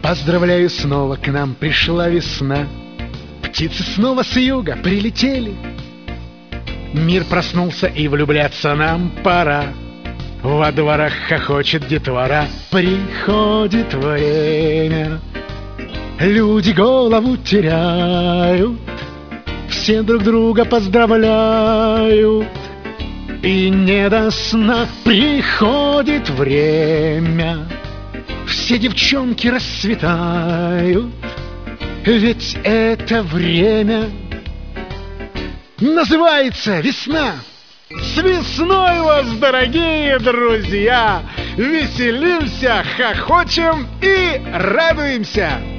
Поздравляю, снова к нам пришла весна. Птицы снова с юга прилетели. Мир проснулся, и влюбляться нам пора. Во дворах хохочет детвора. Приходит время, люди голову теряют, все друг друга поздравляют, и не до сна. Приходит время, все девчонки расцветают, ведь это время называется весна. С весной вас, дорогие друзья! Веселимся, хохочем и радуемся!